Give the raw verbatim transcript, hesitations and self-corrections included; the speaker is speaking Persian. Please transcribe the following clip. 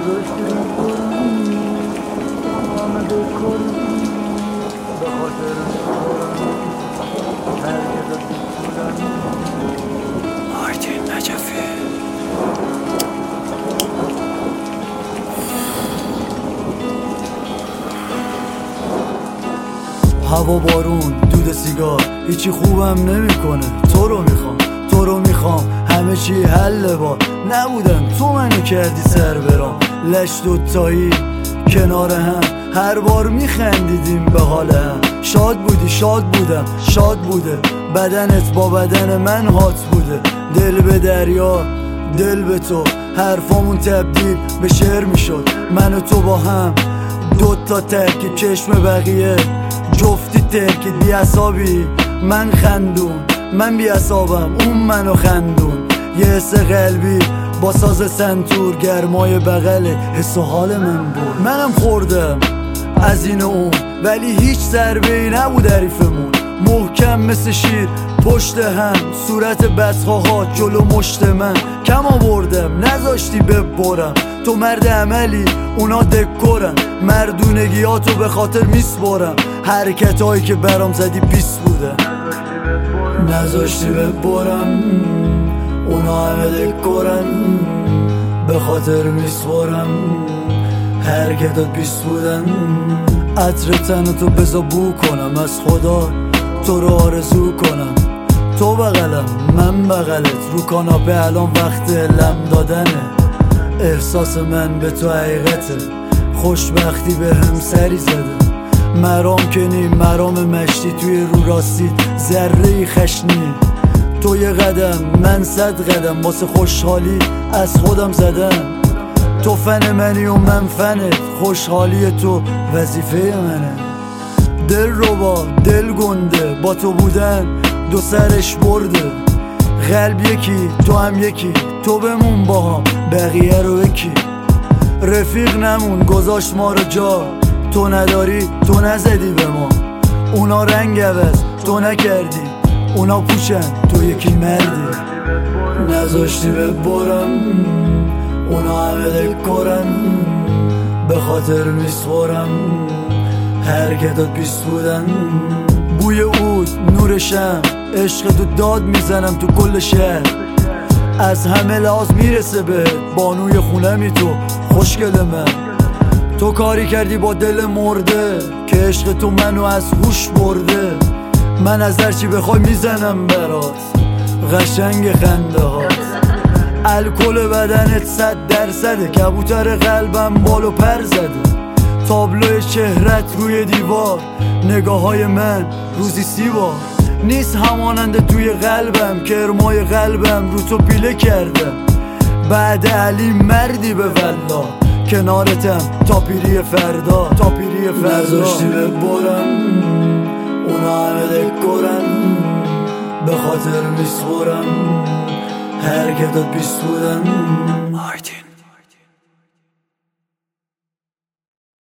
نذاشتی بکنم همه بکنم به خاطر بکنم هرگز بکنم. آرتین نجفی هوا بارون دود سیگار هیچی خوبم نمیکنه. تو رو میخوام تو رو میخوام همه چی حل با نبودم تو منو کردی سر برام. لش دوتایی کنار هم هر بار میخندیدیم به حال هم. شاد بودی شاد بودم شاد بوده بدنت با بدن من هات بوده. دل به دریا دل به تو حرفامون تبدیل به شعر میشد. من و تو با هم دوتا ترک چشم بقیه جفتی ترک بی عصابی. من خندون من بی عصابم اون منو خندون. یه حس قلبی با ساز سنتور گرمای بغله حس و حال من بود. منم خوردم از این اون ولی هیچ ضربه ای نبود حریفمون. محکم مثل شیر پشت هم صورت بدخواها جلو مشت من. کم آوردم نذاشتی ببرم تو مرد عملی اونا دکورن. مردونگیاتو به خاطر میسپرم حرکت هایی که برام زدی بیس بوده. نذاشتی ببرم اونا همه دکورن به خاطر میسپرم حرکتات بیس بودن. عطر تن تو بزا بو کنم از خدا تو رو آرزو کنم. تو بغلم من بغلت رو کاناپه الان وقت لم دادنه. احساس من به تو حقیقته خوشبختی به هم سری زده. مرام کنی مرام مشتی توی رو راستید ذره خشنی. تو یه قدم من صد قدم واسه خوشحالی از خودم زدم. تو فن منی و من فنت خوشحالی تو وظیفه منه. دل رو با دل گنده با تو بودن دو سرش برده. قلب یکی تو هم یکی تو بمون با هم بقیه رو یکی. رفیق نمون گذاشت ما رو جا تو نداری تو نزدی به ما. اونا رنگ عوض تو نکردی اونا پوچن تو یکی مردی. نذاشتی ببرم اونا همه دکورن به خاطر میسپرم حرکتات بیست بودن. بوی عود نور شم عشق تو داد میزنم تو کل شهر. از همه لحاظ میرسه به بانوی خونمی تو خوشگل من. تو کاری کردی با دل مرده که عشق تو منو از هوش برده. من از هرچی بخوای میزنم برات قشنگ خنده هات. الکل بدنت صد درصده کبوتر قلبم بالو پر زده. تابلو چهرت روی دیوار نگاه های من روزی سی بار. نیست هماننده توی قلبم کرمای قلبم رو تو پیله کردم. بعد علی مردی به والله کنارتم تا پیری فردا تا پیری فردا. نذاشتی ببرم اونا همه دکورن به خاطر میسپرم حرکتات بیست بودن. آرتین